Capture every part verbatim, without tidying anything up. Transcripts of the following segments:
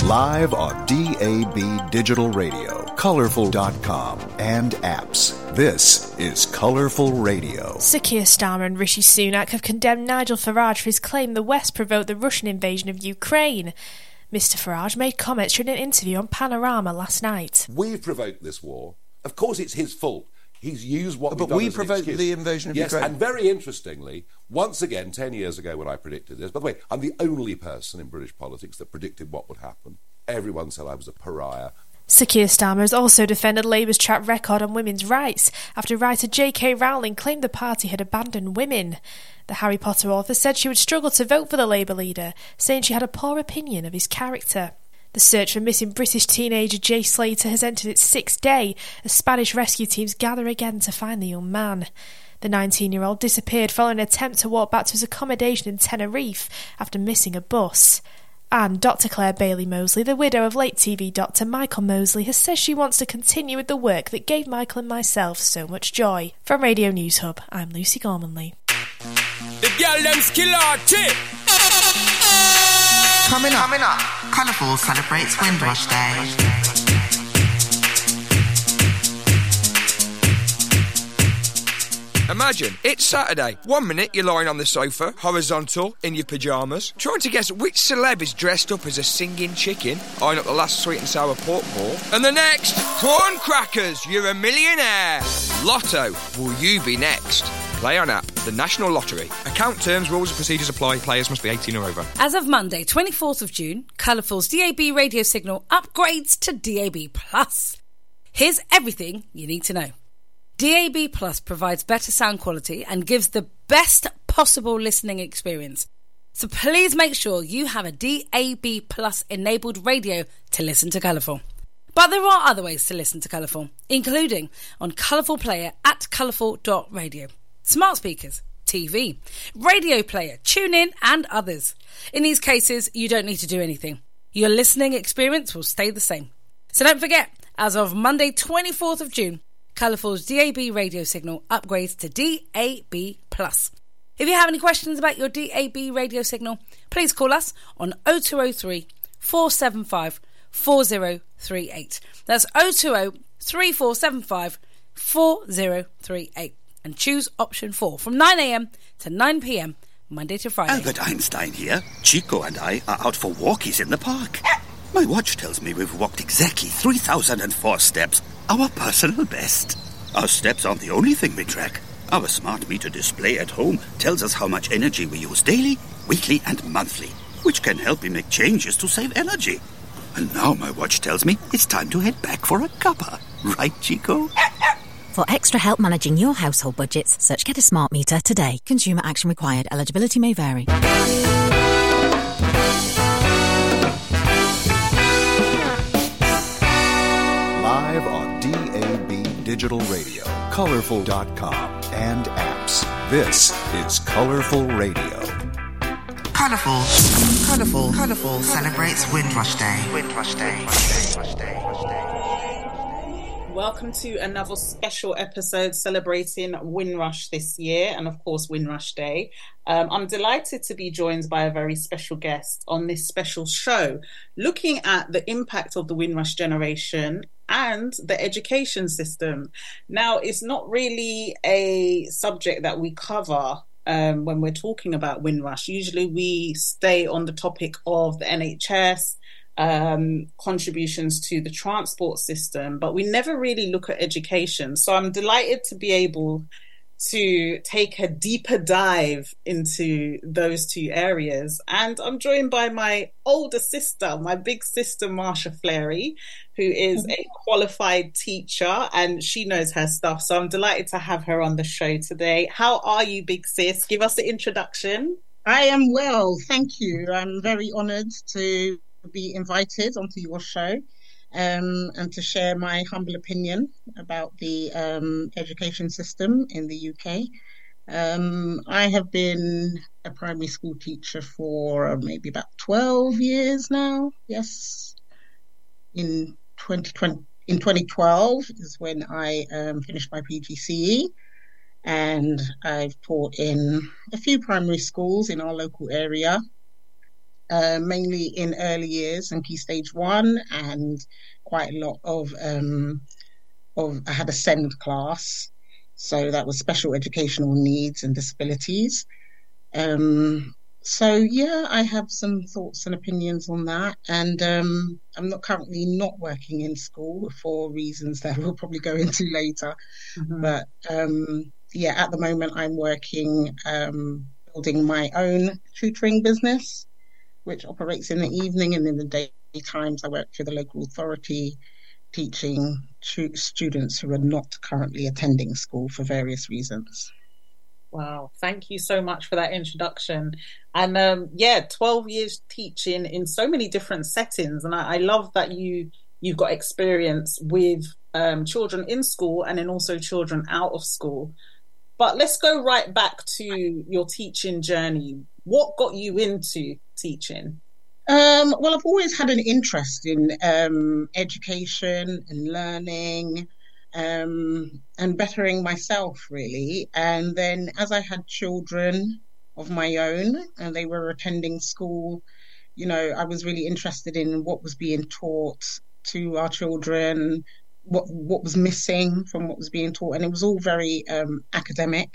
Live on D A B Digital Radio, colourful dot com, and apps. This is Colourful Radio. Sir Keir Starmer and Rishi Sunak have condemned Nigel Farage for his claim the West provoked the Russian invasion of Ukraine. Mister Farage made comments during an interview on Panorama last night. We've provoked this war. Of course it's his fault. He's used what but we've done we as an provoked excuse. the invasion of yes, Ukraine. And very interestingly, once again, ten years ago when I predicted this, by the way, I'm the only person in British politics that predicted what would happen. Everyone said I was a pariah. Sir Keir Starmer has also defended Labour's track record on women's rights after writer J K Rowling claimed the party had abandoned women. The Harry Potter author said she would struggle to vote for the Labour leader, saying she had a poor opinion of his character. The search for missing British teenager Jay Slater has entered its sixth day as Spanish rescue teams gather again to find the young man. The nineteen-year-old disappeared following an attempt to walk back to his accommodation in Tenerife after missing a bus. And Doctor Claire Bailey-Mosley, the widow of late T V doctor Michael Mosley, has said she wants to continue with the work that gave Michael and myself so much joy. From Radio News Hub, I'm Lucy Gormanley. The girl them skill arty. Coming up, Coming up, Colourful celebrates Windrush Day. Imagine, it's Saturday. One minute you're lying on the sofa, horizontal, in your pyjamas, trying to guess which celeb is dressed up as a singing chicken, eyeing up the last sweet and sour pork ball. And the next, prawn crackers, you're a millionaire. Lotto, will you be next? Play on app, the National Lottery. Account terms, rules and procedures apply. Players must be eighteen or over. As of Monday, twenty-fourth of June, Colourful's D A B radio signal upgrades to D A B plus. Here's everything you need to know. D A B plus provides better sound quality and gives the best possible listening experience. So please make sure you have a D A B plus enabled radio to listen to Colourful. But there are other ways to listen to Colourful, including on Colourful Player at colourful dot radio. Smart speakers, T V, radio player, tune in and others. In these cases, you don't need to do anything. Your listening experience will stay the same. So don't forget, as of Monday twenty-fourth of June, Colourful's D A B radio signal upgrades to D A B plus. If you have any questions about your D A B radio signal, please call us on oh two oh three, four seven five, four oh three eight. That's oh two oh, three four seven five, four oh three eight. And choose option four from nine a.m. to nine p.m. Monday to Friday. Albert Einstein here. Chico and I are out for walkies in the park. My watch tells me we've walked exactly three thousand four steps, our personal best. Our steps aren't the only thing we track. Our smart meter display at home tells us how much energy we use daily, weekly and monthly, which can help me make changes to save energy. And now my watch tells me it's time to head back for a cuppa. Right, Chico? For extra help managing your household budgets, search Get a Smart Meter today. Consumer action required. Eligibility may vary. Live on D A B Digital Radio, colourful dot com, and apps. This is Colourful Radio. Colourful, Colourful, Colourful celebrates Windrush Day. Windrush Day. Windrush Day. Welcome to another special episode celebrating Windrush this year, and of course Windrush Day. Um, I'm delighted to be joined by a very special guest on this special show, looking at the impact of the Windrush generation and the education system. Now, it's not really a subject that we cover um, when we're talking about Windrush. Usually we stay on the topic of the N H S, um, contributions to the transport system, but we never really look at education. So I'm delighted to be able to take a deeper dive into those two areas. And I'm joined by my older sister, my big sister, Marsha Fleury, who is a qualified teacher and she knows her stuff. So I'm delighted to have her on the show today. How are you, big sis? Give us the introduction. I am well, thank you. I'm very honoured to be invited onto your show um, and to share my humble opinion about the um, education system in the U K. Um, I have been a primary school teacher for maybe about twelve years now. Yes, in twenty twenty, in twenty twelve is when I um, finished my P G C E, and I've taught in a few primary schools in our local area. uh, mainly in early years and Key Stage One, and quite a lot of um, of I had a SEND class, so that was special educational needs and disabilities. Um, so yeah, I have some thoughts and opinions on that, and um, I'm not currently not working in school for reasons that we'll probably go into later. Mm-hmm. But um, yeah, at the moment I'm working um, building my own tutoring business, which operates in the evening, and in the daytimes I work for the local authority, teaching tu- students who are not currently attending school for various reasons. Wow, thank you so much for that introduction. And um, yeah, twelve years teaching in so many different settings. And I, I love that you, you've got experience with um, children in school and then also children out of school. But let's go right back to your teaching journey. What got you into teaching? Um, well, I've always had an interest in um, education and learning, Um, and bettering myself, really. And then as I had children of my own and they were attending school, you know, I was really interested in what was being taught to our children, what what was missing from what was being taught. And it was all very um, academic,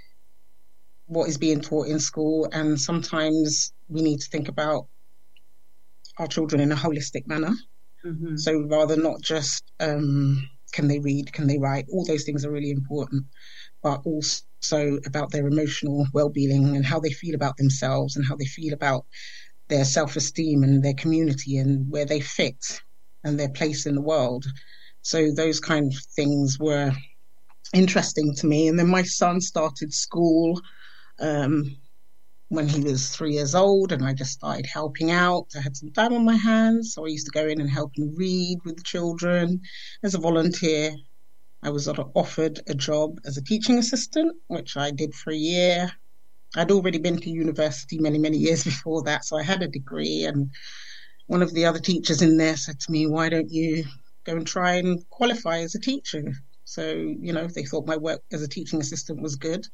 what is being taught in school. And sometimes we need to think about our children in a holistic manner. Mm-hmm. So rather not just... Um, can they read? Can they write? All those things are really important, but also about their emotional well-being and how they feel about themselves and how they feel about their self-esteem and their community and where they fit and their place in the world. So those kind of things were interesting to me. And then my son started school um, when he was three years old, and I just started helping out. I had some time on my hands, so I used to go in and help him read with the children as a volunteer. I was offered a job as a teaching assistant, which I did for a year. I'd already been to university many, many years before that, so I had a degree, and one of the other teachers in there said to me, why don't you go and try and qualify as a teacher? So, you know, they thought my work as a teaching assistant was good.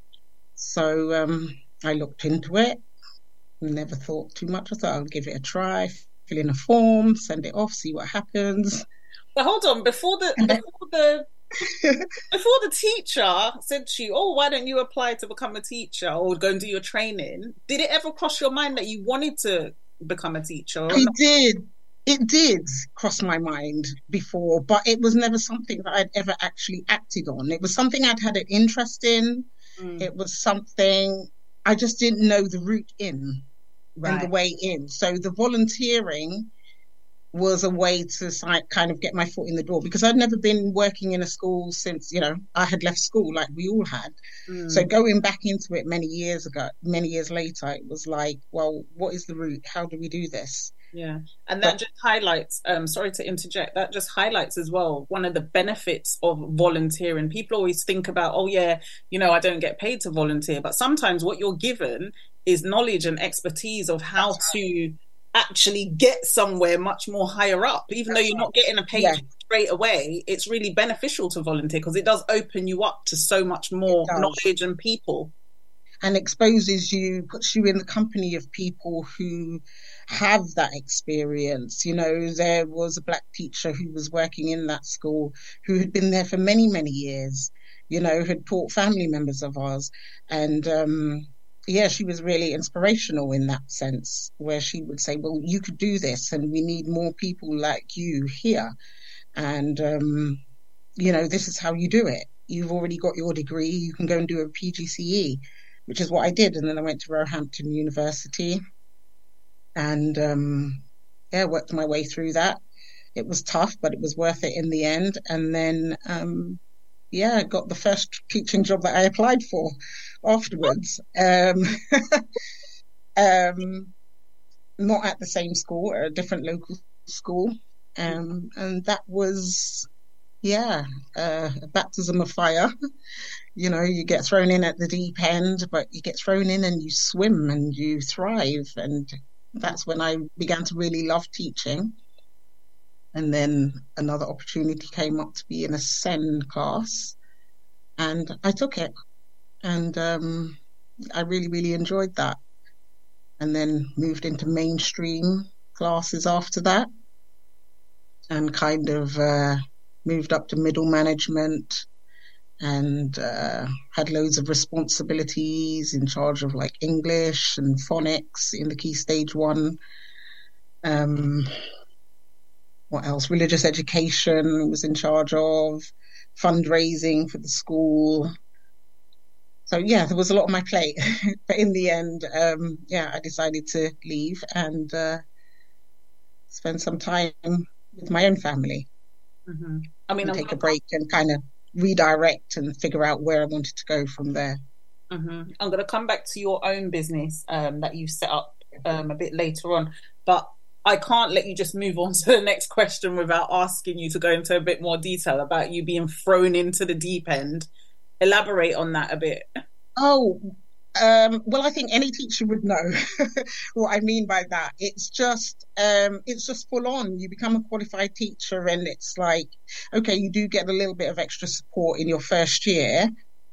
So, um, I looked into it, never thought too much. I thought I'll give it a try, fill in a form, send it off, see what happens. But hold on, before the before the before the teacher said to you, oh, why don't you apply to become a teacher or go and do your training? Did it ever cross your mind that you wanted to become a teacher? It did. It did cross my mind before, but it was never something that I'd ever actually acted on. It was something I'd had an interest in. Mm. It was something... I just didn't know the route in right. and the way in. So the volunteering was a way to kind of get my foot in the door, because I'd never been working in a school since, you know, I had left school like we all had. Mm. So going back into it many years ago, many years later, it was like, well, what is the route? How do we do this? Yeah. And that but, just highlights, um, sorry to interject, that just highlights as well one of the benefits of volunteering. People always think about, oh yeah, you know, I don't get paid to volunteer. But sometimes what you're given is knowledge and expertise of how to actually get somewhere much more higher up. Even though you're not getting a paycheck yeah. straight away, it's really beneficial to volunteer because it does open you up to so much more knowledge and people. And exposes you, puts you in the company of people who have that experience. You know, there was a black teacher who was working in that school who had been there for many, many years, you know, had taught family members of ours. And, um, yeah, she was really inspirational in that sense, where she would say, well, you could do this and we need more people like you here. And, um, you know, this is how you do it. You've already got your degree. You can go and do a P G C E, which is what I did. And then I went to Roehampton University and, um, yeah, worked my way through that. It was tough, but it was worth it in the end. And then, um, yeah, I got the first teaching job that I applied for afterwards. Um, um, not at the same school, at a different local school. Um, and that was, yeah, uh, a baptism of fire. You know, you get thrown in at the deep end, but you get thrown in and you swim and you thrive. And that's when I began to really love teaching. And then another opportunity came up to be in a SEND class, and I took it. And um, I really, really enjoyed that. and then moved into mainstream classes after that, and kind of uh, moved up to middle management, and uh, had loads of responsibilities in charge of like English and phonics in the Key Stage One. Um, what else? Religious education was in charge of, fundraising for the school. So yeah, there was a lot on my plate. But in the end, um, yeah, I decided to leave and uh, spend some time with my own family. Mm-hmm. I mean, and I'm take gonna... a break and kind of redirect and figure out where I wanted to go from there. Mm-hmm. I'm going to come back to your own business um, that you set up um, a bit later on, but I can't let you just move on to the next question without asking you to go into a bit more detail about you being thrown into the deep end. Elaborate on that a bit. Oh, um, well, I think any teacher would know what I mean by that. It's just, um, it's just full on. You become a qualified teacher and it's like, okay, you do get a little bit of extra support in your first year.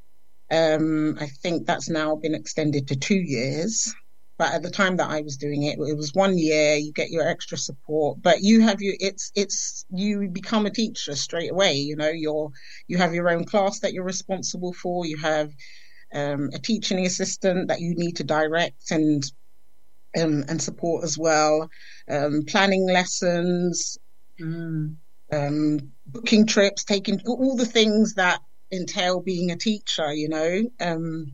Um, I think that's now been extended to two years. But at the time that I was doing it, it was one year, you get your extra support, but you have your, it's, it's, you become a teacher straight away. You know, you're, you have your own class that you're responsible for. You have, um, a teaching assistant that you need to direct and, um, and support as well. Um, planning lessons, mm. um, booking trips, taking all the things that entail being a teacher, you know, um,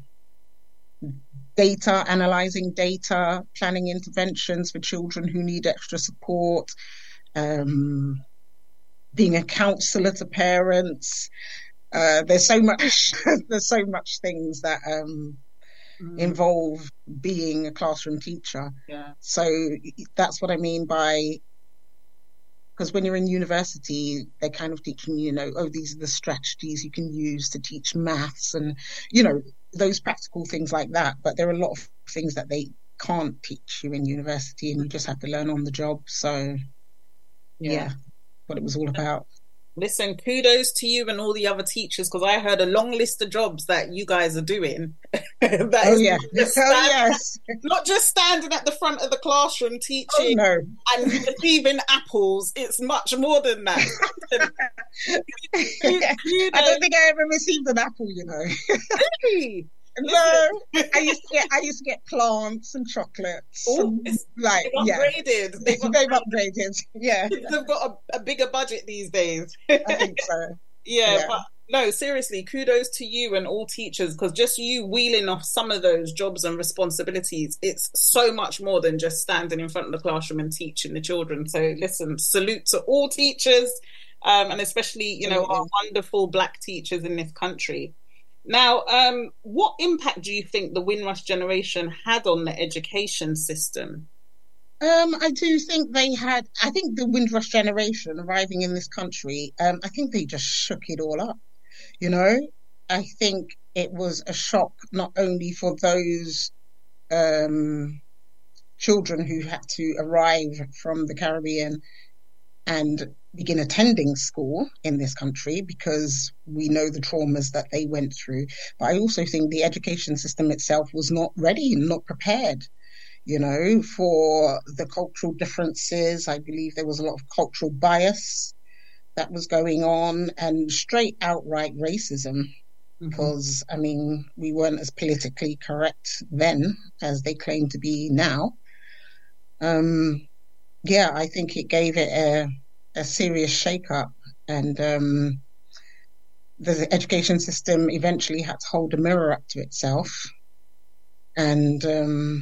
data, analysing data, planning interventions for children who need extra support, um, being a counsellor to parents. Uh, there's so much, there's so much things that um, mm. involve being a classroom teacher. Yeah. So that's what I mean by, because when you're in university, they're kind of teaching you, you know, oh, these are the strategies you can use to teach maths and, you know, those practical things like that. But there are a lot of things that they can't teach you in university and you just have to learn on the job. So, yeah, yeah what it was all about. Listen, kudos to you and all the other teachers, because I heard a long list of jobs that you guys are doing. that oh, is yeah. Not, stand, oh, yes. not just standing at the front of the classroom teaching oh, no. and receiving apples. It's much more than that. I don't think I ever received an apple, you know. Really? No, I used to get I used to get plants and chocolates. Ooh, and, like they've upgraded. Yeah. They've, they've upgraded. Yeah, they've got a, a bigger budget these days. I think so. Yeah, yeah, but no, seriously, kudos to you and all teachers, because just you wheeling off some of those jobs and responsibilities, it's so much more than just standing in front of the classroom and teaching the children. So listen, salute to all teachers, um, and especially, you know, our wonderful Black teachers in this country. Now, um, what impact do you think the Windrush generation had on the education system? Um, I do think they had, I think the Windrush generation arriving in this country, um, I think they just shook it all up, you know? I think it was a shock not only for those um, children who had to arrive from the Caribbean and begin attending school in this country, because we know the traumas that they went through. But I also think the education system itself was not ready, not prepared, you know, for the cultural differences. I believe there was a lot of cultural bias that was going on and straight outright racism, mm-hmm. because, I mean, we weren't as politically correct then as they claim to be now. Um, yeah, I think it gave it a a serious shake-up, and um, the education system eventually had to hold a mirror up to itself and, um,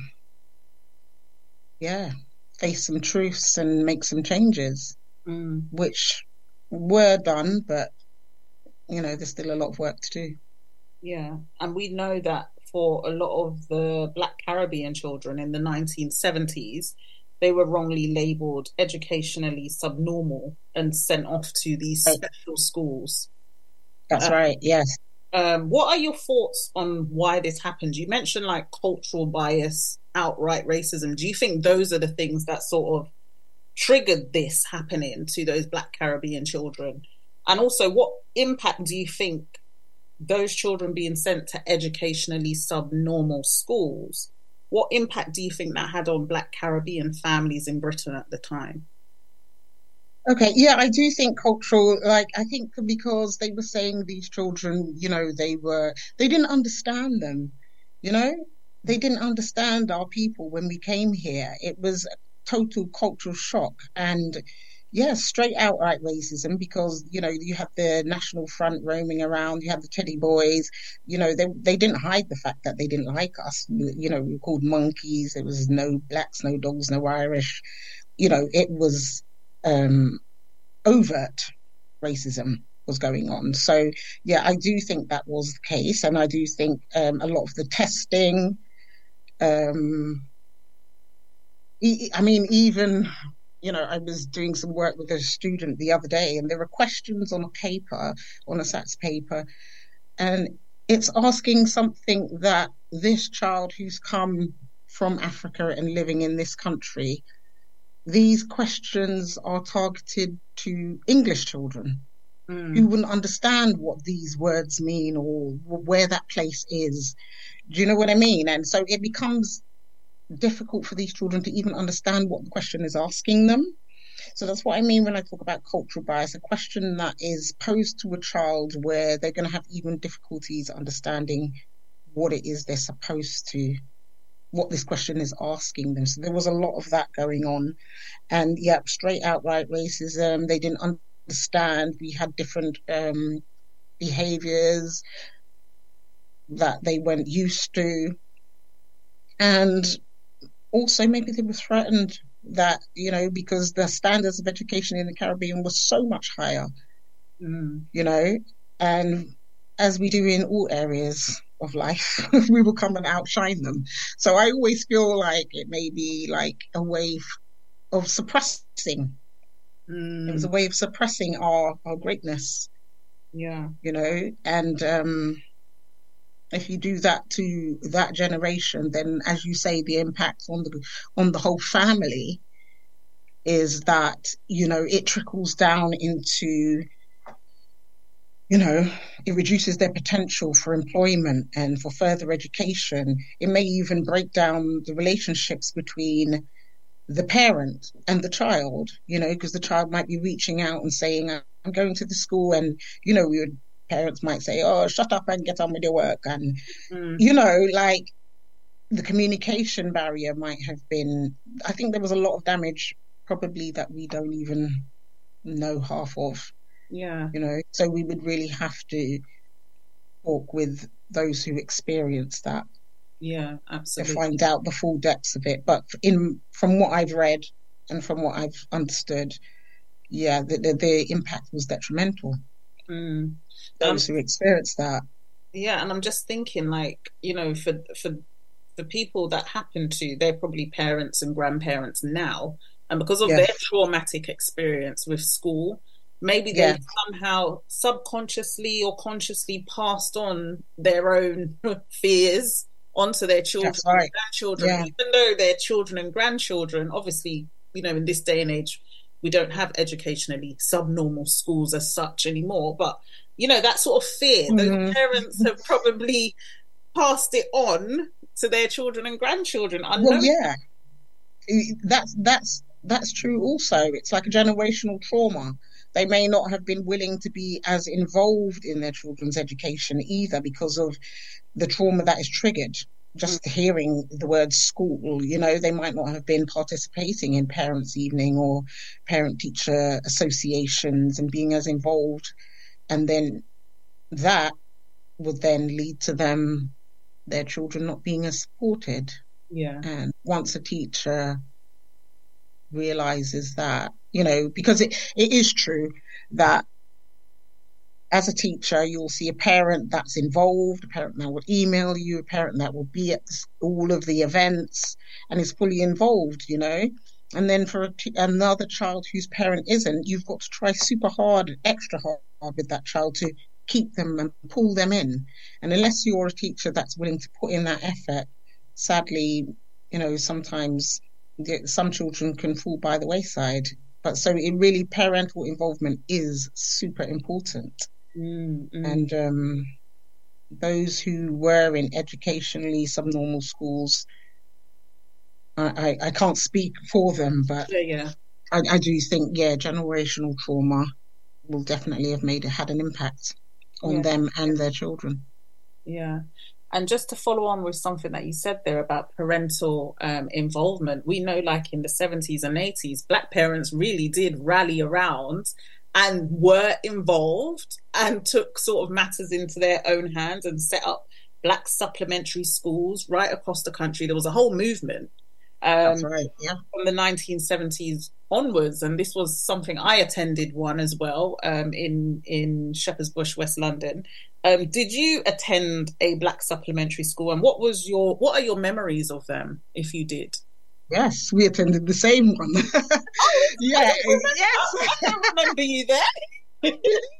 yeah, face some truths and make some changes, mm. which were done, but, you know, there's still a lot of work to do. Yeah, and we know that for a lot of the Black Caribbean children in the nineteen seventies, they were wrongly labelled educationally subnormal and sent off to these special schools. That's um, right, yes. Um, what are your thoughts on why this happened? You mentioned like cultural bias, outright racism. Do you think those are the things that sort of triggered this happening to those Black Caribbean children? And also, what impact do you think those children being sent to educationally subnormal schools what impact do you think that had on Black Caribbean families in Britain at the time? Okay, yeah, I do think cultural, like, I think because they were saying these children, you know, they were, they didn't understand them, you know? They didn't understand our people when we came here. It was a total cultural shock. And yeah, straight outright racism because, you know, you have the National Front roaming around, you have the Teddy Boys, you know, they they didn't hide the fact that they didn't like us. You know, we were called monkeys. There was no blacks, no dogs, no Irish. You know, it was um, overt racism was going on. So, yeah, I do think that was the case. And I do think um, a lot of the testing, um, e- I mean, even... You know, I was doing some work with a student the other day, and there were questions on a paper, on a SATS paper, and it's asking something that this child who's come from Africa and living in this country, these questions are targeted to English children mm. who wouldn't understand what these words mean or where that place is. Do you know what I mean? And so it becomes difficult for these children to even understand what the question is asking them. So that's what I mean when I talk about cultural bias, a question that is posed to a child where they're going to have even difficulties understanding what it is they're supposed to, what this question is asking them. So there was a lot of that going on. And yeah, straight outright racism. They didn't understand. We had different um, behaviors that they weren't used to. And also, maybe they were threatened that, you know, because the standards of education in the Caribbean was so much higher, mm. you know, and as we do in all areas of life, we will come and outshine them. So I always feel like it may be like a way of suppressing. Mm. It was a way of suppressing our, our greatness. Yeah. You know, and, um, if you do that to that generation, then, as you say, the impact on the on the whole family is that, you know, it trickles down into, you know, it reduces their potential for employment and for further education. It may even break down the relationships between the parent and the child, you know, because the child might be reaching out and saying, I'm going to the school, and, you know, we would parents might say, oh, shut up and get on with your work. And, mm. you know, like the communication barrier might have been, I think there was a lot of damage probably that we don't even know half of. Yeah. You know, so we would really have to talk with those who experience that. Yeah, absolutely. To find out the full depths of it. But in from what I've read and from what I've understood, yeah, the, the, the impact was detrimental. Mm. Those um, who experienced that. Yeah, and I'm just thinking, like, you know, for for the people that happen to, they're probably parents and grandparents now, and because of yes. their traumatic experience with school, maybe they yeah. somehow subconsciously or consciously passed on their own fears onto their children right. and grandchildren, yeah. even though they're children and grandchildren. Obviously, you know, in this day and age, we don't have educationally subnormal schools as such anymore, but you know, that sort of fear, mm-hmm. those parents have probably passed it on to their children and grandchildren. Well, yeah, that's that's that's true. Also, it's like a generational trauma. They may not have been willing to be as involved in their children's education either because of the trauma that is triggered. Just mm-hmm. hearing the word school, you know, they might not have been participating in parents' evening or parent-teacher associations and being as involved. And then that would then lead to them, their children not being as supported. Yeah. And once a teacher realizes that, you know, because it, it is true that as a teacher, you'll see a parent that's involved, a parent that will email you, a parent that will be at all of the events and is fully involved, you know. And then for a t- another child whose parent isn't, you've got to try super hard, extra hard with that child to keep them and pull them in. And unless you're a teacher that's willing to put in that effort, sadly, you know, sometimes some children can fall by the wayside. But so it really, parental involvement is super important. Mm, mm. And um, those who were in educationally subnormal schools, I, I, I can't speak for them, but yeah, yeah. I, I do think, yeah, generational trauma will definitely have made had an impact on Yeah. them and their children. Yeah. And just to follow on with something that you said there about parental um, involvement, we know like in the seventies and eighties, Black parents really did rally around and were involved and took sort of matters into their own hands and set up Black supplementary schools right across the country. There was a whole movement um, That's right, yeah. from the nineteen seventies onwards, and this was something I attended one as well um, in in Shepherd's Bush, West London. Um, did you attend a Black supplementary school, and what was your what are your memories of them, if you did? Yes, we attended the same one. Oh, yeah, I don't remember, yes. I don't remember you there. Did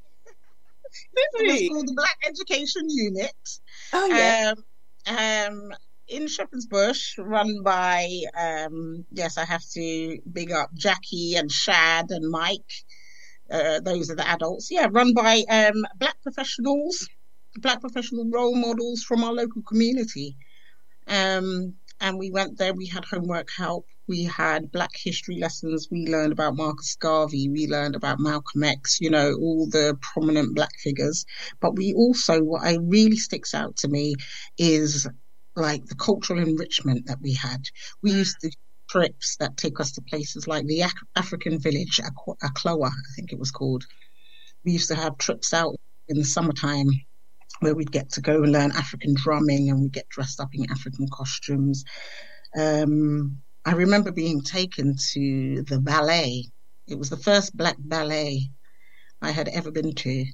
It was we? called the Black Education Unit. Oh yeah. Um, um, in Shepherd's Bush, run by, um, yes, I have to big up Jackie and Shad and Mike. Uh, those are the adults. Yeah, run by um, Black professionals, Black professional role models from our local community. Um, and we went there, we had homework help, we had Black history lessons, we learned about Marcus Garvey, we learned about Malcolm X, you know, all the prominent Black figures. But we also, what I really sticks out to me is like the cultural enrichment that we had. We used to trips that take us to places like the Af- African village, Ak- Akloa, I think it was called. We used to have trips out in the summertime where we'd get to go and learn African drumming and we'd get dressed up in African costumes. Um, I remember being taken to the ballet. It was the first Black ballet I had ever been to.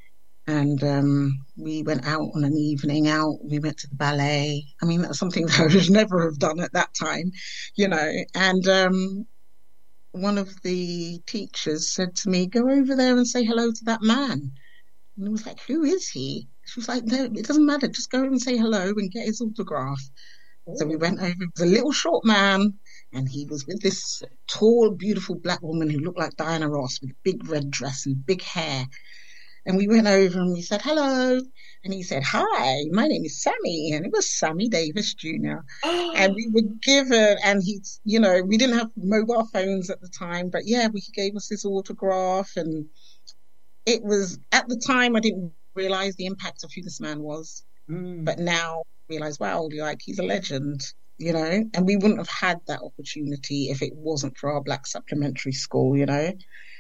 And um, we went out on an evening out. We went to the ballet. I mean, that's something that I would never have done at that time, you know. And um, one of the teachers said to me, go over there and say hello to that man. And I was like, who is he? She was like, no, it doesn't matter. Just go and say hello and get his autograph. Ooh. So we went over. It was a little short man. And he was with this tall, beautiful Black woman who looked like Diana Ross with a big red dress and big hair. And we went over and we said, hello. And he said, hi, my name is Sammy. And it was Sammy Davis Junior And we were given, and he, you know, we didn't have mobile phones at the time, but yeah, he gave us his autograph. And it was, at the time, I didn't realize the impact of who this man was. Mm. But now I realize, wow, like, he's a legend, you know. And we wouldn't have had that opportunity if it wasn't for our Black supplementary school, you know.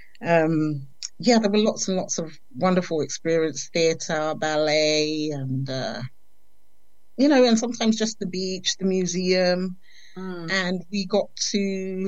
Um, yeah, there were lots and lots of wonderful experience, theatre, ballet, and, uh, you know, and sometimes just the beach, the museum. Mm. And we got to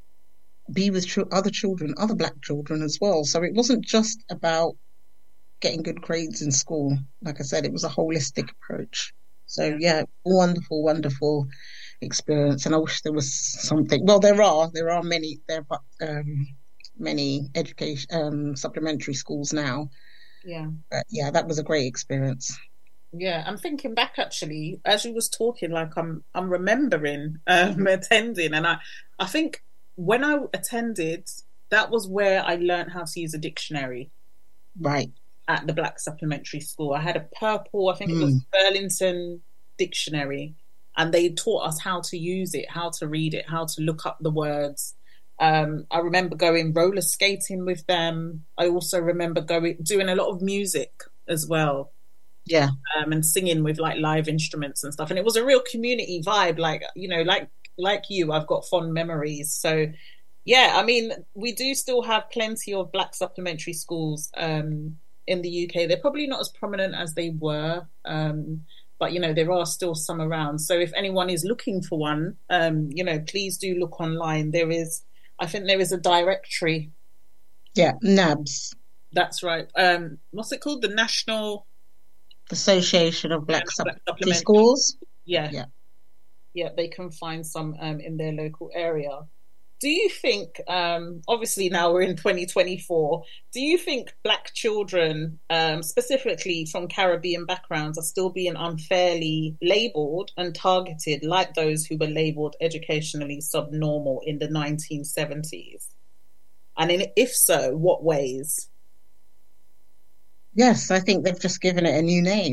be with ch- other children, other Black children as well. So it wasn't just about getting good grades in school. Like I said, it was a holistic approach. So, yeah, wonderful, wonderful experience. And I wish there was something. Well, there are. There are many. There are, um, many education um supplementary schools now. Yeah. But yeah, that was a great experience. Yeah, I'm thinking back actually as you was talking, like I'm I'm remembering um attending, and I I think when I attended, that was where I learned how to use a dictionary. Right. At the Black supplementary school. I had a purple, I think mm. it was Burlington dictionary, and they taught us how to use it, how to read it, how to look up the words. Um, I remember going roller skating with them. I also remember going doing a lot of music as well. Yeah. Um, and singing with like live instruments and stuff. And it was a real community vibe. Like, you know, like like you, I've got fond memories. So yeah, I mean, we do still have plenty of Black supplementary schools um, in the U K. They're probably not as prominent as they were. Um, but, you know, there are still some around. So if anyone is looking for one, um, you know, please do look online. There is I think there is a directory. Yeah, N A B S. That's right. Um, what's it called? The National Association of Black, Black Supplementary Schools. Yeah. yeah, yeah. They can find some um, in their local area. Do you think? Um, obviously, now we're in twenty twenty-four. Do you think Black children, um, specifically from Caribbean backgrounds, are still being unfairly labelled and targeted like those who were labelled educationally subnormal in the nineteen seventies? And in, if so, what ways? Yes, I think they've just given it a new name.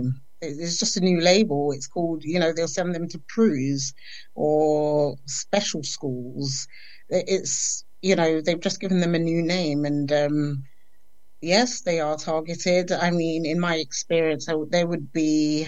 It's just a new label. It's called, you know, they'll send them to P R U S or special schools. It's, you know, they've just given them a new name. And um, yes, they are targeted. I mean, in my experience, there would be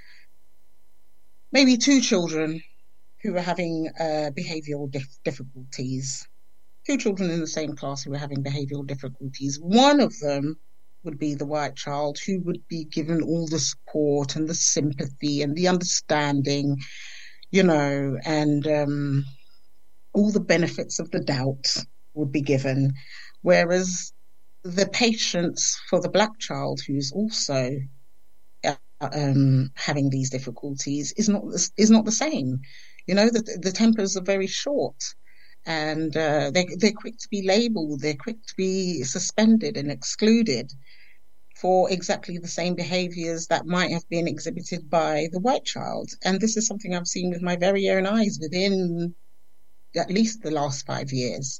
maybe two children who were having uh, behavioural dif- difficulties. Two children in the same class who were having behavioural difficulties. One of them would be the white child who would be given all the support and the sympathy and the understanding, you know, and um, all the benefits of the doubt would be given. Whereas the patience for the black child who's also uh, um, having these difficulties is not is not the same. You know, the, the tempers are very short. And uh, they, they're quick to be labelled, they're quick to be suspended and excluded for exactly the same behaviours that might have been exhibited by the white child. And this is something I've seen with my very own eyes within at least the last five years.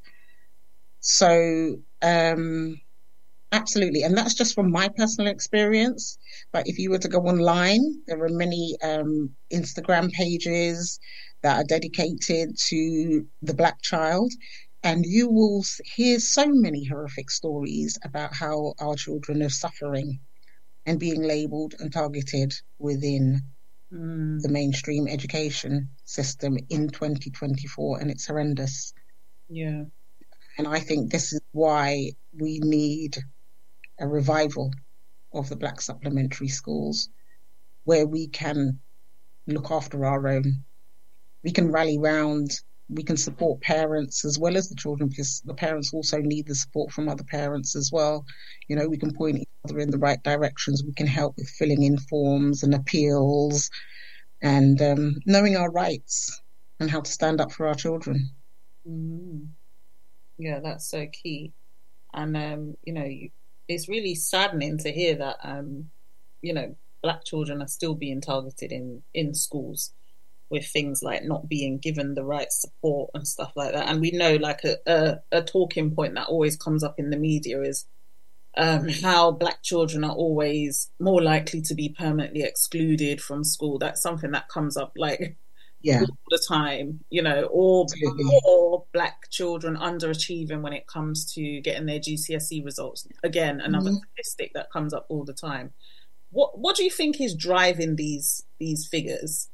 So, um, absolutely. And that's just from my personal experience. But if you were to go online, there are many um, Instagram pages that are dedicated to the black child. And you will hear so many horrific stories about how our children are suffering and being labelled and targeted within mm. the mainstream education system in twenty twenty-four. And it's horrendous. Yeah. And I think this is why we need a revival of the black supplementary schools where we can look after our own. We can rally round, we can support parents as well as the children, because the parents also need the support from other parents as well. You know, we can point each other in the right directions. We can help with filling in forms and appeals and um, knowing our rights and how to stand up for our children. Mm. Yeah, that's so key. And, um, you know, you, it's really saddening to hear that, um, you know, black children are still being targeted in, in schools, with things like not being given the right support and stuff like that. And we know, like, a, a, a talking point that always comes up in the media is um, how black children are always more likely to be permanently excluded from school. That's something that comes up, like, yeah. all the time, you know, or, or black children underachieving when it comes to getting their G C S E results. Again, another mm-hmm. statistic that comes up all the time. What What do you think is driving these these figures?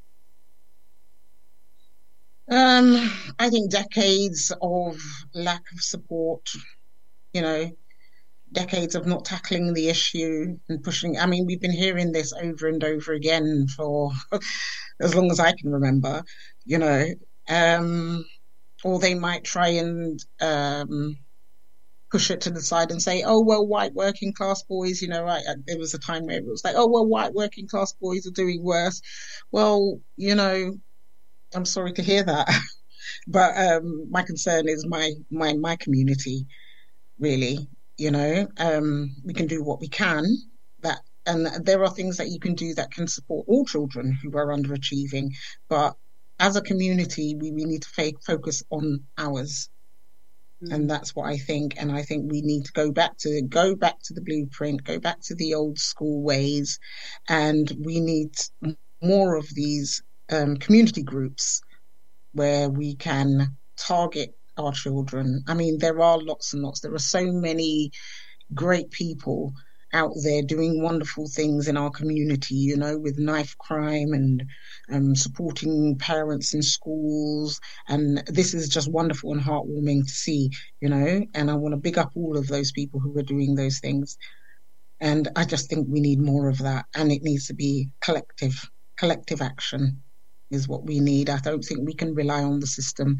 Um, I think decades of lack of support, you know, decades of not tackling the issue and pushing. I mean, we've been hearing this over and over again for as long as I can remember, you know, um, or they might try and um, push it to the side and say, oh, well, white working class boys, you know, right. There was a time where it was like, oh, well, white working class boys are doing worse. Well, you know, I'm sorry to hear that, but um, my concern is my, my, my community, really. You know, um, we can do what we can, that, and there are things that you can do that can support all children who are underachieving. But as a community, we, we need to f- focus on ours. Mm. And that's what I think. And I think we need to go back to go back to the blueprint, go back to the old school ways, and we need more of these Um, community groups where we can target our children. I mean, there are lots and lots. There are so many great people out there doing wonderful things in our community, you know, with knife crime and um, supporting parents in schools. And this is just wonderful and heartwarming to see, you know, and I want to big up all of those people who are doing those things. And I just think we need more of that. And it needs to be collective, collective action is what we need. I don't think we can rely on the system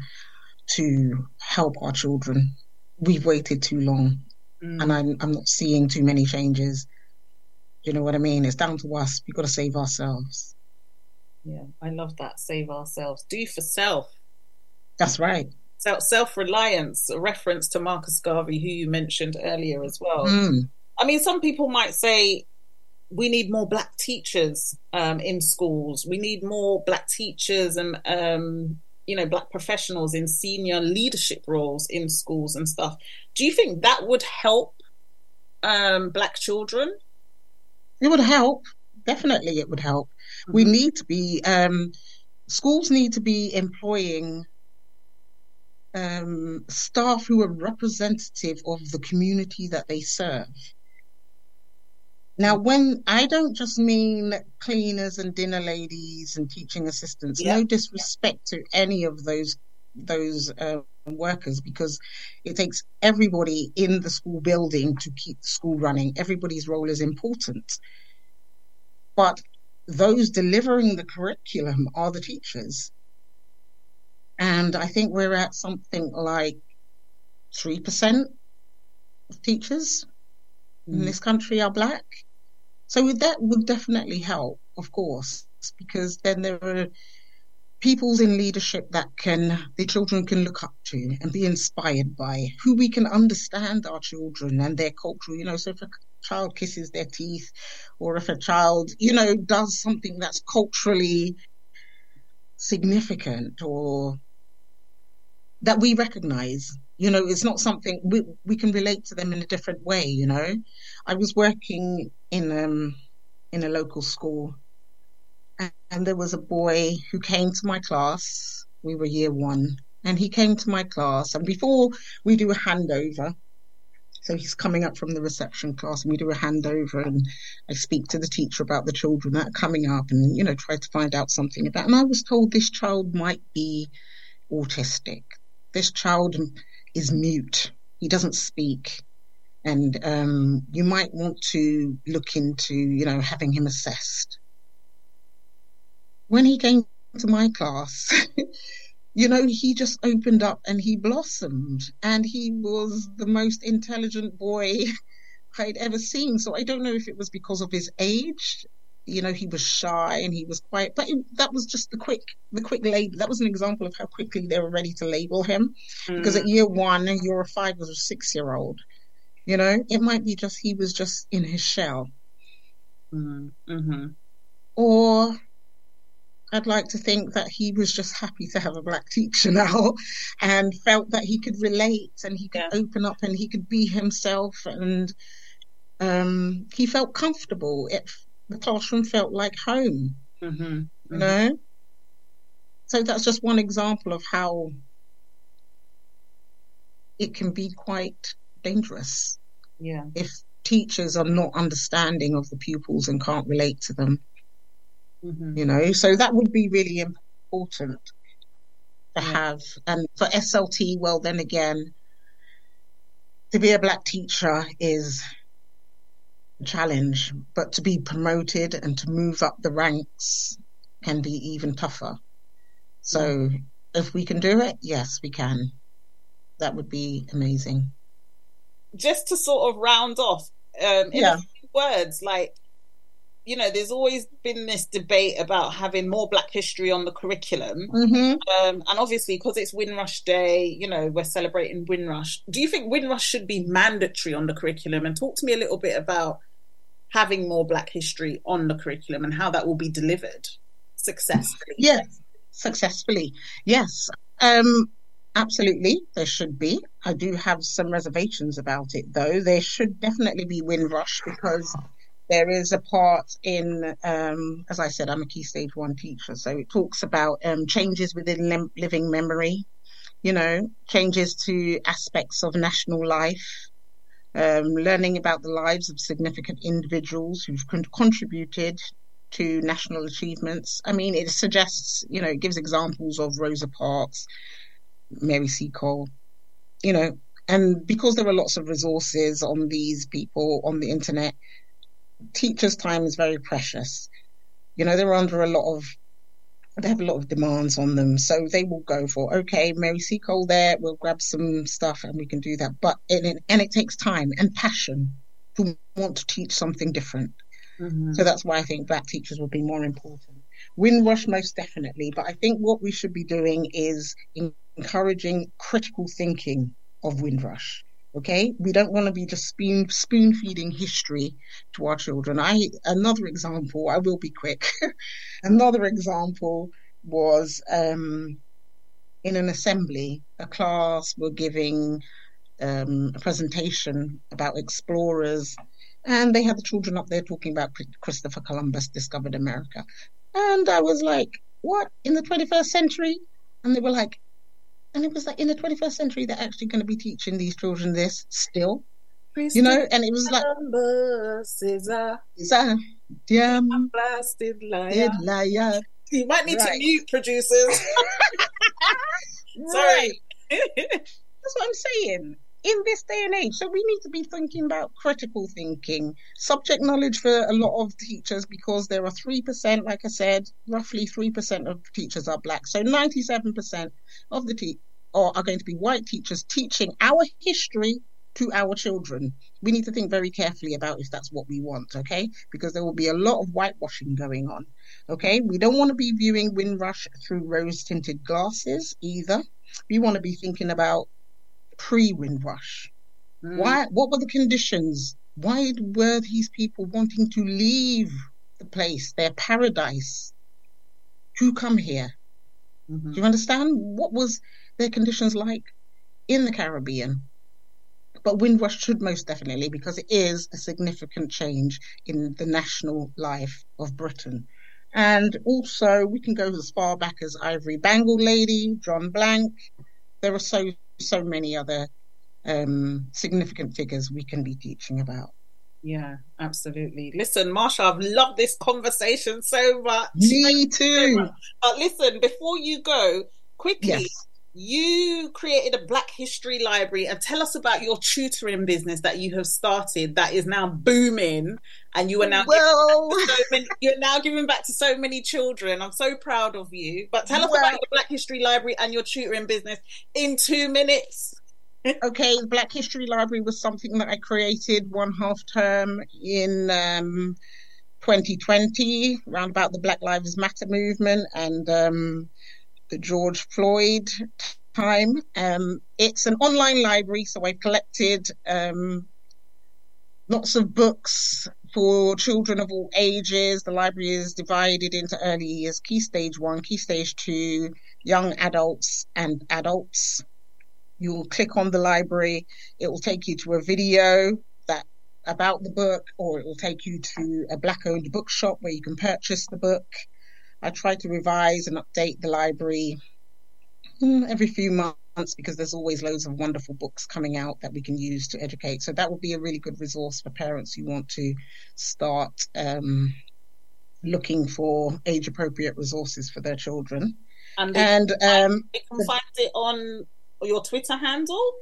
to help our children. We've waited too long, mm. and I'm, I'm not seeing too many changes. You know what I mean? It's down to us. We've got to save ourselves. Yeah, I love that. Save ourselves. Do for self. That's right. So self-reliance, a reference to Marcus Garvey, who you mentioned earlier as well. Mm. I mean, some people might say, we need more black teachers um, in schools. We need more black teachers and, um, you know, black professionals in senior leadership roles in schools and stuff. Do you think that would help um, black children? It would help, definitely it would help. Mm-hmm. We need to be, um, schools need to be employing um, staff who are representative of the community that they serve. Now, when I don't just mean cleaners and dinner ladies and teaching assistants, yeah. no disrespect to any of those those uh, workers, because it takes everybody in the school building to keep the school running. Everybody's role is important. But those delivering the curriculum are the teachers. And I think we're at something like three percent of teachers mm. in this country are black. So that would definitely help, of course, because then there are peoples in leadership that can, the children can look up to and be inspired by, who we can understand our children and their culture. You know, so if a child kisses their teeth, or if a child, you know, does something that's culturally significant or that we recognize, you know, it's not something we, we can relate to them in a different way. You know, I was working in um in a local school, and, and there was a boy who came to my class. We were year one, and he came to my class, and before we do a handover, so he's coming up from the reception class, and we do a handover, and I speak to the teacher about the children that are coming up, and you know, try to find out something about. And I was told this child might be autistic. This child is mute. He doesn't speak. And um, you might want to look into, you know, having him assessed. When he came to my class, you know, he just opened up and he blossomed. And he was the most intelligent boy I'd ever seen. So I don't know if it was because of his age. You know, he was shy and he was quiet, but it, that was just the quick, the quick label. That was an example of how quickly they were ready to label him. Mm. Because at year one, year five was a six-year-old. You know, it might be just he was just in his shell. Mm. Mm-hmm. Or I'd like to think that he was just happy to have a black teacher now, and felt that he could relate and he could yeah. open up and he could be himself, and um, he felt comfortable. It, the classroom felt like home, mm-hmm. Mm-hmm. you know? So that's just one example of how it can be quite dangerous. Yeah. If teachers are not understanding of the pupils and can't relate to them, mm-hmm. you know? So that would be really important to yeah. have. And for S L T, well, then again, to be a black teacher is challenge, but to be promoted and to move up the ranks can be even tougher. So if we can do it, yes, we can. That would be amazing. Just to sort of round off, um, in yeah. a few words, like, you know, there's always been this debate about having more Black history on the curriculum. Mm-hmm. Um, and obviously, because it's Windrush Day, you know, we're celebrating Windrush. Do you think Windrush should be mandatory on the curriculum? And talk to me a little bit about having more Black history on the curriculum and how that will be delivered successfully. Yes, successfully. Yes, um, absolutely. There should be. I do have some reservations about it, though. There should definitely be Windrush, because there is a part in, um, as I said, I'm a Key Stage one teacher, so it talks about um, changes within lem- living memory, you know, changes to aspects of national life, um, learning about the lives of significant individuals who've con- contributed to national achievements. I mean, it suggests, you know, it gives examples of Rosa Parks, Mary Seacole, you know, and because there are lots of resources on these people on the internet, teachers' time is very precious. You know, they're under a lot of, they have a lot of demands on them. So they will go for, okay, Mary Seacole there, we'll grab some stuff and we can do that. But, it, and it takes time and passion to want to teach something different. Mm-hmm. So that's why I think Black teachers will be more important. Windrush, most definitely. But I think what we should be doing is encouraging critical thinking of Windrush. Okay, we don't want to be just spoon spoon feeding history to our children. I another example. I will be quick. Another example was um, in an assembly, a class were giving um, a presentation about explorers, and they had the children up there talking about Christopher Columbus discovered America. And I was like, what, in the twenty-first century? And they were like, and it was like, in the twenty-first century, they're actually going to be teaching these children this still, you know? And it was like, Columbus is a, is a damn blasted liar. liar. You might need Right. to mute, producers. Sorry. That's what I'm saying. In this day and age, so we need to be thinking about critical thinking, subject knowledge for a lot of teachers, because there are three percent, like I said, roughly three percent of teachers are black. So ninety-seven percent of the te- are, are going to be white teachers teaching our history to our children. We need to think very carefully about if that's what we want, okay? Because there will be a lot of whitewashing going on, okay? We don't want to be viewing Windrush through rose-tinted glasses either. We want to be thinking about pre-Windrush. Mm. Why? What were the conditions? Why were these people wanting to leave the place, their paradise, to come here? Mm-hmm. Do you understand? What was their conditions like in the Caribbean? But Windrush should most definitely, because it is a significant change in the national life of Britain. And also, we can go as far back as Ivory Bangle Lady, John Blank. There are so, so many other um, significant figures we can be teaching about. Yeah, absolutely. Listen, Marsha, I've loved this conversation so much. Me too. So much. But listen, before you go, quickly, yes. You created a Black History Library, and tell us about your tutoring business that you have started that is now booming, and you are now well, giving back to so many, you're now giving back to so many children. I'm so proud of you. But tell us well, about your Black History Library and your tutoring business in two minutes. Okay, Black History Library was something that I created one half term in um, twenty twenty, around about the Black Lives Matter movement and um, the George Floyd time. Um, it's an online library, so I collected um, lots of books for children of all ages. The library is divided into early years, Key Stage one, Key Stage two, young adults and adults. You'll click on the library, it will take you to a video that about the book, or it will take you to a Black-owned bookshop where you can purchase the book. I try to revise and update the library every few months because there's always loads of wonderful books coming out that we can use to educate. So that would be a really good resource for parents who want to start um, looking for age-appropriate resources for their children. And, they, and um, they can find it on your Twitter handle?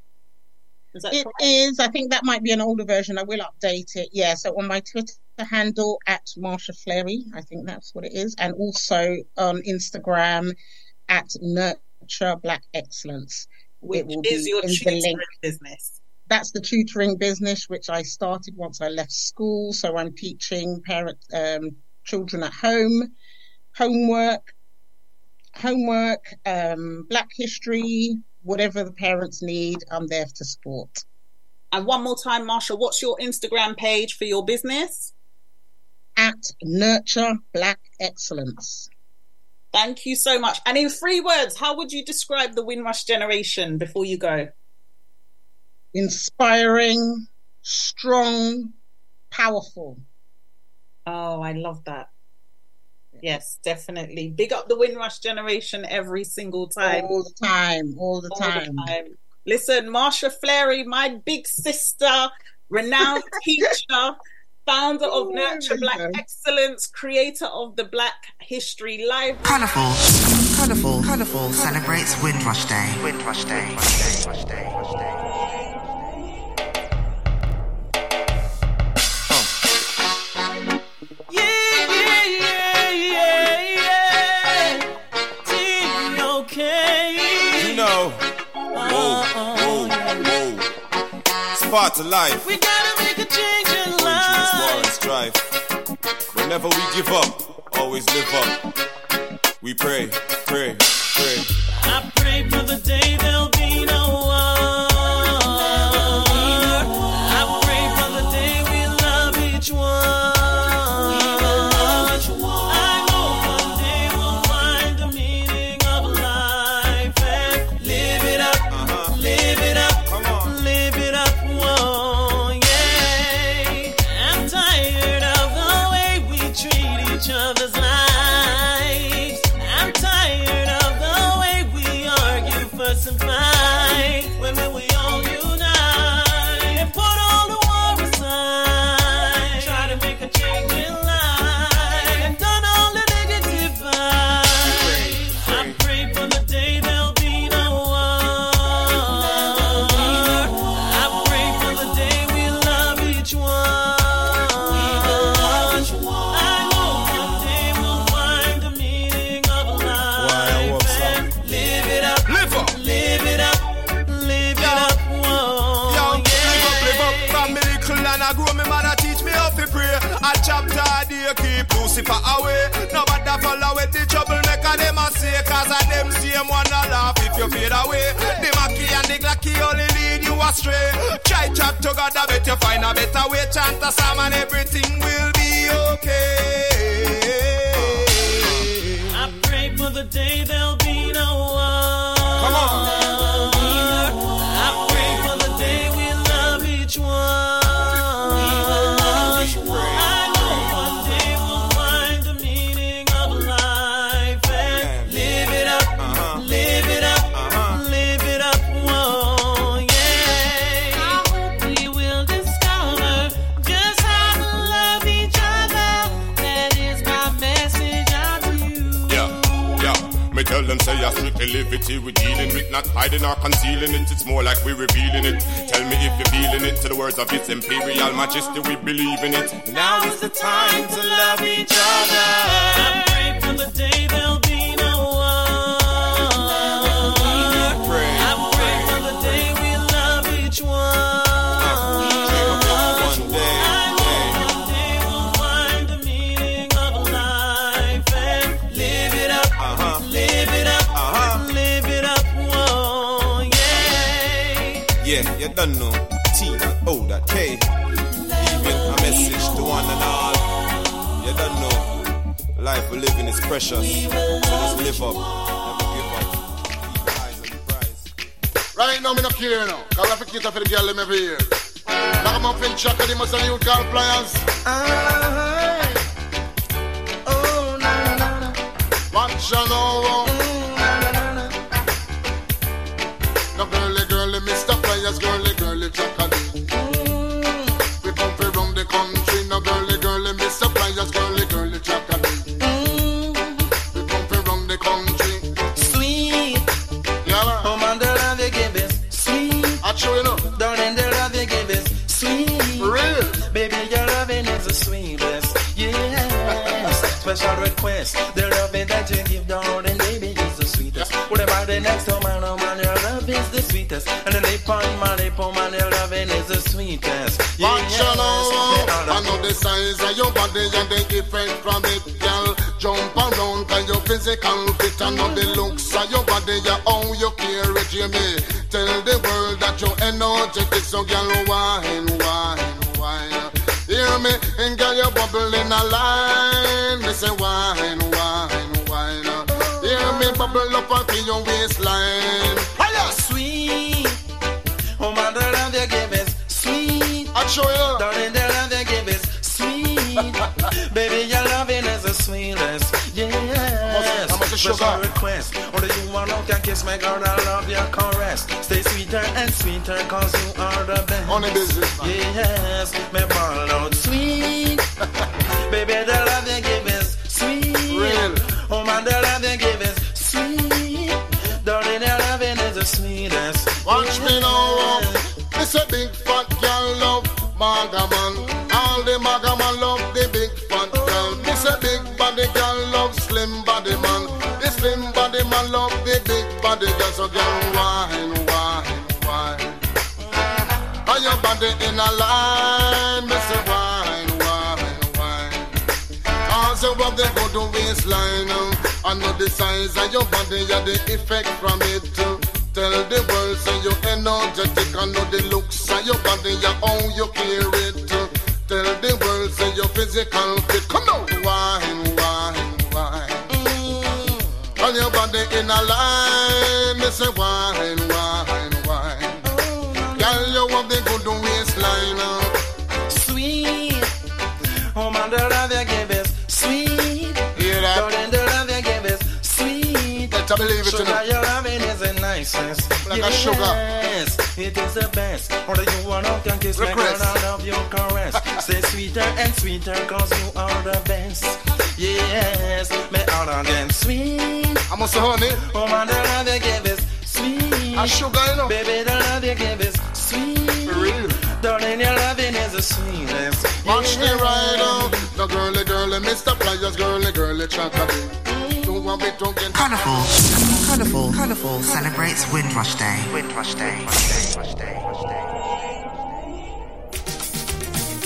Is that it correct? is. I think that might be an older version. I will update it. Yeah, so on my Twitter handle at Marsha Fleury, I think that's what it is, and also on Instagram at Nurture Black Excellence. Which it will is be your in the tutoring link. business. That's the tutoring business which I started once I left school. So I'm teaching parents, um, children at home, homework, homework, um, Black history, whatever the parents need, I'm there to support. And one more time, Marsha, what's your Instagram page for your business? At Nurture Black Excellence. Thank you so much. And in three words, how would you describe the Windrush generation before you go? Inspiring, strong, powerful. Oh, I love that. Yes, definitely. Big up the Windrush generation every single time. All the time, all the, all time. the time. Listen, Marsha Fleury, my big sister, renowned teacher, founder of Nurture Black Excellence, creator of the Black History Library. Colourful, colourful, colourful celebrates Windrush Day. Windrush Day. Windrush Day. Windrush Day. Part of life. We gotta make a change in life. War and strife. Whenever we give up, always live up. We pray, pray, pray. I pray for the day there'll be no war. I pray for the day we love each one. I know one day we'll find the meaning of life and live it up, live it up. I grow, me mother teach me how to pray. A chapter a day keep Lucifer away. Nobody follow with the troublemaker, them a say. Cause of them same one a laugh if you fade away. The Mackie and the Glacky only lead you astray. Try chat together, bet you find a better way. Chant a psalm and everything will be okay. I pray for the day there'll be no war. Come on. I pray for the day we love each one. I know one day we'll find the meaning of life and live it up, live it up, live it up. Whoa, yeah. I hope we will discover just how to love each other. That is my message out to you. Yeah, yeah. Me tell them say I strictly liberty we're dealing with, not hiding or concealing it. It's more like we're revealing it. Tell me if you're feeling it. To the words of its imperial majesty, we believe in it. Now is the time to love each other. I pray for the day there'll be no war. I pray for the day we love each one. One day, I know one day we'll find the meaning of life and live it up, live it up, live it up. Whoa, yeah. yeah, you don't know. T, that O, that K. Even a message to one and all. You don't know. Life we're living is precious. So just live up. Never give up. Keep your eyes on the prize. Right now, me not care now. Cause I have to kiss for the girl them every year. Like I'm up in track of the most of you call pliers. Oh, na na na. Watch you know. No girly, girly, Mister Pliers, girly, girly, chocolate. We come from round the country. No girly, girly, Mister Pliers, girly, girly, chocolate. We come from round the country. Sweet. Yeah, Oh, man, the love you give is sweet. I show you know. Darling, the love you give is sweet. Real. Baby, your loving is the sweetest. Yes. Special request. The loving that you give, darling, baby, is the sweetest. What about the next oh man, oh man, your love is the sweetest. And the lip on my lip, oh man, your loving is the sweetest. Watch you know. I know the size of your body and the effect from it, girl. Jump around cause your physical fit. I know the looks of your body, yeah, how you carry it, Jimmy. Tell the world that you're energetic, so girl, wine, wine, wine. Hear me, and girl, you're bubbling a line. Me say wine, wine, wine. Hear me bubble up until your waistline. Sweet. Oh man, the love you give is sweet. I show you. Darling, the love you give is sweet. Baby, your loving is the sweetest. Yes. How much is Special sugar? request. Or do you want to can kiss my girl? I love your caress. Stay sweeter and sweeter cause you are the best. On the business, man. Yes, me ball out sweet. Baby, the love you give is sweet. Real. Oh man, the love you give is sweet. Darling, your loving is the sweetest. Watch me now. This a big fat girl love Maga man. All the Maga man love the big fat girl. This a big body girl love slim body man. The slim body man love the big body girl. So girl wine, wine, wine. Are your body in a line? Me say wine, wine, wine. Also of the good waistline. I know the size of your body, yeah, the effect from it too. Tell the world say you're energetic. I know the looks of your body, yeah, how you carry it too. Tell the world say you're physical fit. Come on, wine, wine, wine. Mm. On your body in a line, me say wine, wine, wine. Mm. Girl, you have the good waistline. Uh. Sweet. Oh man, the love you give is sweet. Hear that? Darling, the love you give is sweet. Better believe it, you Sugar, know. your loving is the nicest. Like yes, a sugar. Yes, it is the best. Or do you want to can kiss my girl? Request. I love your caress. Stay sweeter and sweeter cause you are the best. Yes, me out again sweet. I'm also honey. Oh man, the love you give is sweet. A sugar, you know. Baby, the love you give is sweet. For real. Darling, your loving is the sweetest. Watch me Yes. ride on. The girly, girly, Mister Pliers, girly, girly, chocolate. Don't want me to get Colourful, colourful, colourful celebrates Windrush Day. Windrush Day. Windrush Day. Windrush Day.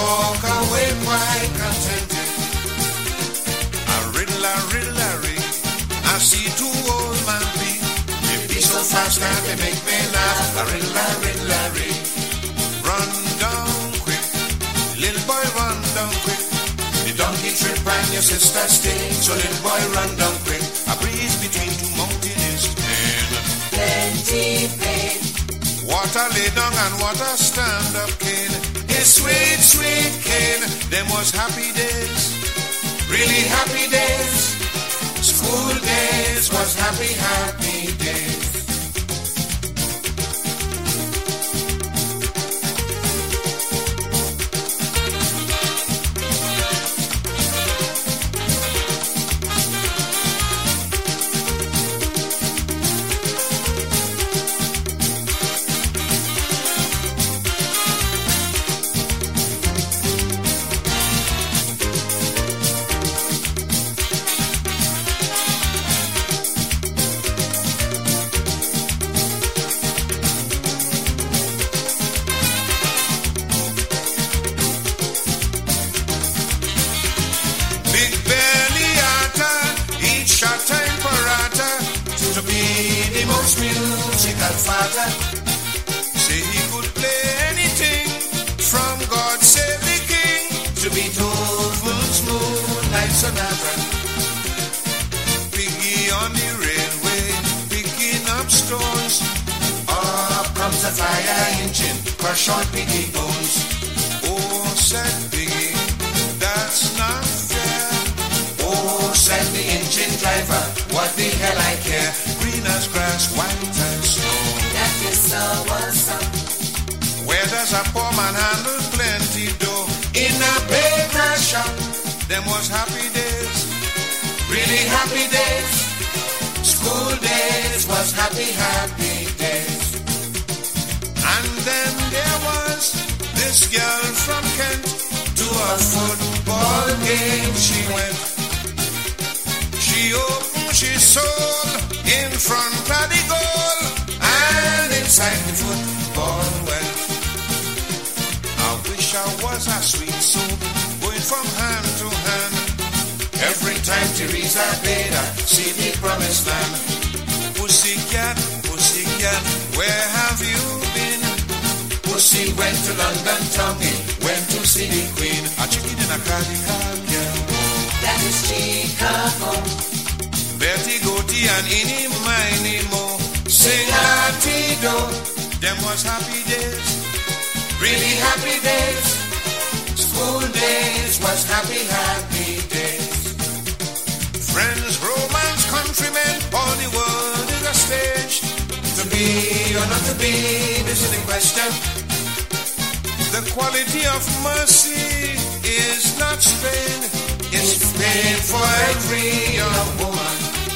walk away quite contented. A riddle, a riddle, a ring. I see two old man be. They be so fast and they make me laugh. A riddle, a riddle, a ring. Run down quick, little boy, run down quick. The donkey trip and your sister stay. So little boy, run down quick. A breeze between two mountains pain. Plenty pain. Water lay down and water stand up cane. It's sweet, sweet cane. Them was happy days, really happy days. School days was happy, happy days. Musical father, say he could play anything from God Save the King to Beethoven, smooth like Sonata. Piggy on the railway, picking up stones. Up comes a fire engine, crush on Piggy bones. Oh, said Piggy, that's not fair. Oh, said the engine driver, what the hell I care. Green as grass, white as snow. That is so awesome. Where does a poor man handle plenty dough? In a baker shop. Them was happy days, really happy days. School days was happy, happy days. And then there was this girl from Kent. To a football game she went. She opened, she sold in front of the goal, and inside the football went. I wish I was a sweet soap, going from hand to hand. Every time Teresa Beda see the promised land. Pussycat, pussycat, where have you been? Pussy went to London, Tommy went to see the Queen. A chicken in a cardigan, yeah. That is Chicago. Betty Goatee and Ini Mini Mo sing Latido. Them was happy days, really happy days. School days was happy, happy days. Friends, romance, countrymen, all the world is a stage. To be or not to be, this is the question. The quality of mercy is not Spain. It's paid for every young woman.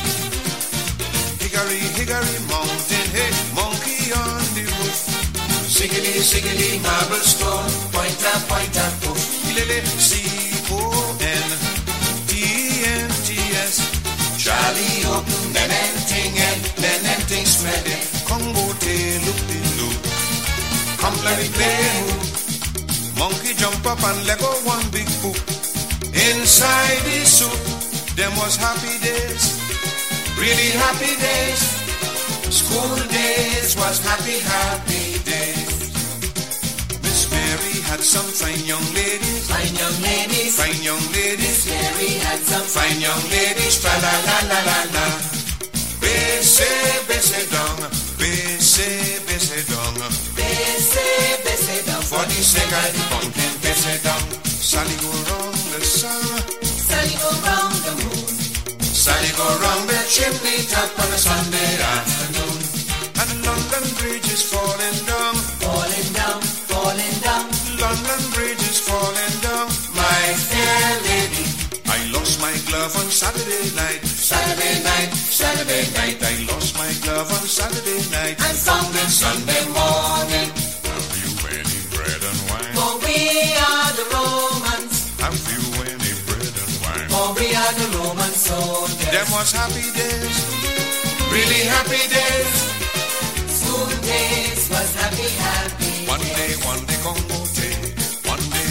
Hickory, hickory mountain, hey, monkey on the roof. Siggily, siggily, marble stone, pointer, pointer, poof. Ilele, C O N T N T S. Charlie open, then anything, and then anything smelly. Congo tail, look the loop. Come let it play. Monkey jump up and let go one big poop. Inside the soup, them was happy days, really happy days. School days was happy, happy days. Miss Mary had some fine young ladies, fine young ladies, fine young ladies. Miss Mary had some fine young ladies, tra la la la la la. Bese, bese dong, bese, bese dong, bese, bese dong. For the sake of the pumpkin, bese dong. Sally go round the sun, Sally go round the moon, Sally go round the chimney top on a Sunday afternoon. And London Bridge is falling down, falling down, falling down. London Bridge is falling down, my fair lady. I lost my glove on Saturday night, Saturday night, Saturday night. I lost my glove on Saturday night and found it Sunday morning. Have you any bread and wine? For we are the Romans. Have you any bread and wine? For we are the Roman soldiers. Them was happy days, really happy days. School days was happy, happy. One day, one day, Congo day. One day, one day,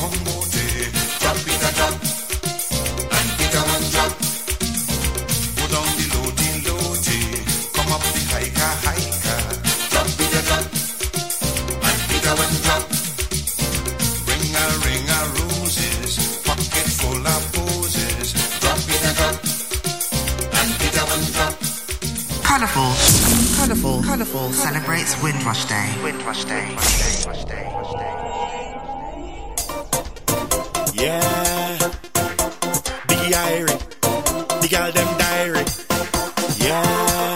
combo day. Drop it a drop, and it a one drop. Go down the loady loady, come up the hiker hiker. Drop it a drop, and it a one drop. Ring a ring a roses, pocket full of poses. Drop it a drop, and it a one drop. Colourful, colourful, colourful celebrates Windrush Day. Windrush Day. Windrush Day. Yeah, Biggie Irie, the girl them diary. Yeah,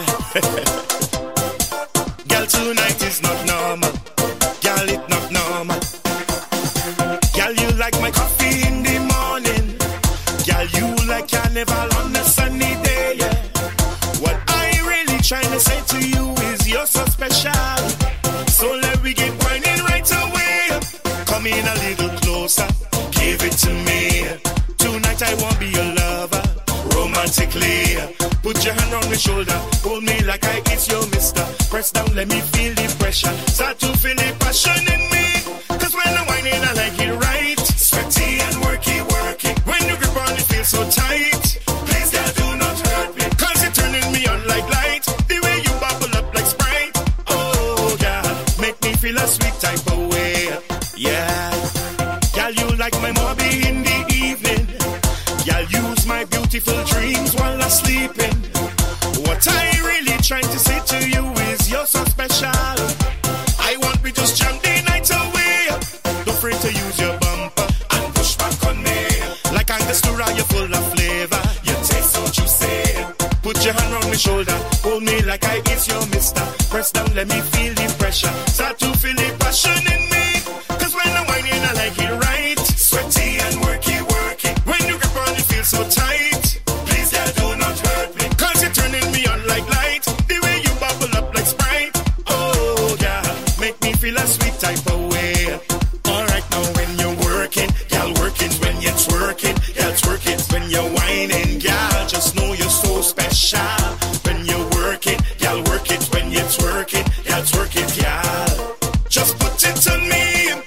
girl tonight is not normal. Girl it not normal. Girl you like my coffee in the morning. Girl you like carnival on a sunny day. Yeah. What I really trying to say to you is you're so special. So let me get whining right away. Come in a little closer. Give it to me. Tonight I won't be your lover. Romantically, put your hand on my shoulder. Hold me like I it's your mister. Press down, let me feel the pressure. Start to feel the passion in me. Cause when I'm whining, I like it right. Sweaty and worky, worky. When you grip on it, feels so tight. Please, girl, do not hurt me. Cause you're turning me on like light. The way you bubble up like Sprite. Oh, God, make me feel a sweet type of way. Yeah. Girl, you like my Moby in the evening. Girl, use my beautiful dreams while I'm sleeping. What I really trying to say to you is you're so special. I want me just jump the night away. Don't afraid to use your bumper and push back on me. Like Angostura, you're full of flavor. You taste what you say. Put your hand on my shoulder. Hold me like I is your mister. Press down, let me feel the pressure. Start to feel the passion in me. Cause when I'm whining, I like it right. Sweaty and worky, worky. When you grip on, it feels so tight. Please, girl, do not hurt me. Cause you're turning me on like light. The way you bubble up like Sprite. Oh, yeah. Make me feel a sweet type of way. Alright, now when you're working, girl, working when you're twerking. Girl, twerking when you're whining. Girl, just know you're so special. When you're working, girl, work it when you're twerking. Girl, twerk it, girl. Just put it on me.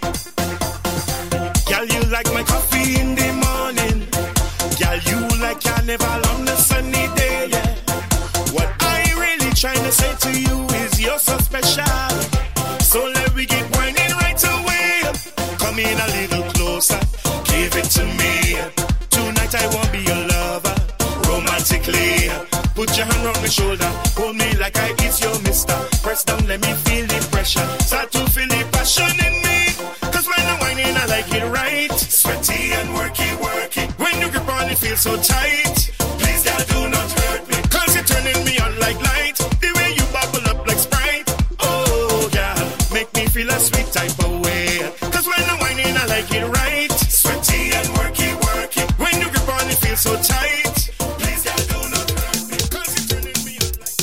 Girl, you like my coffee in the morning. Girl, you like carnival on a sunny day, yeah. What I really trying to say to you is you're so special. So let me get whining right away. Come in a little closer, give it to me. Tonight I won't be your lover. Romantically, put your hand on my shoulder. Hold me like I is your mister. Press down, let me feel the pressure. Start to feel the passion in me. Cause when I'm whining, I like it right. Sweaty and worky, worky. When you grip on, it feels so tight. Please, girl, do not hurt me. Cause you're turning me on like light. The way you bubble up like Sprite. Oh, yeah. Make me feel a sweet type of way. Cause when I'm whining, I like it right. Sweaty and worky, worky. When you grip on, it feels so tight. Please, girl, do not hurt me. Cause you're turning me on like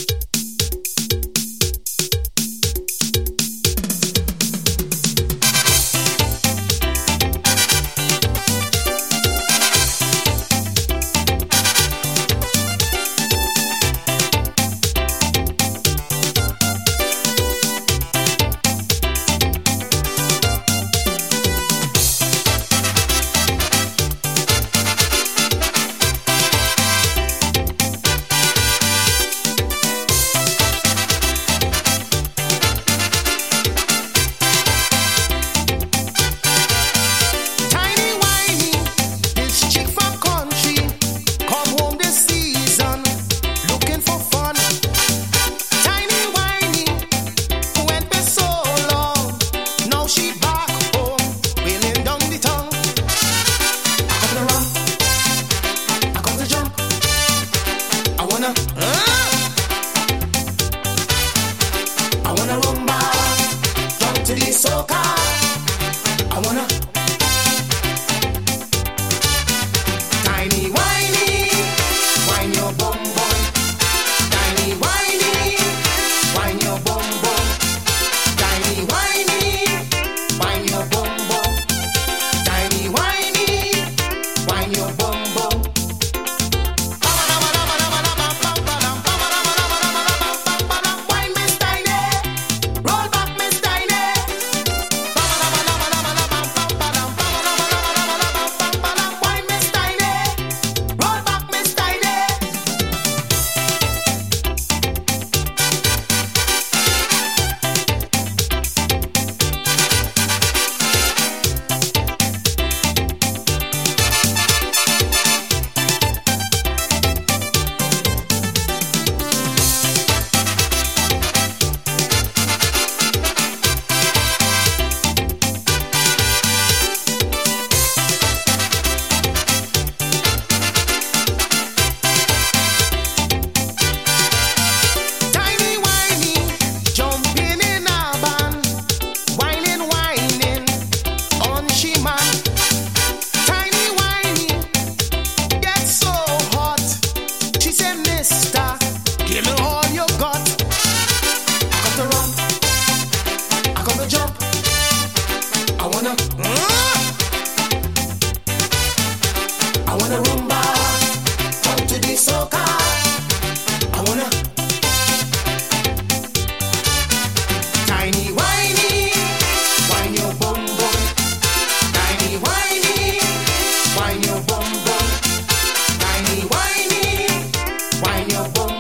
your boom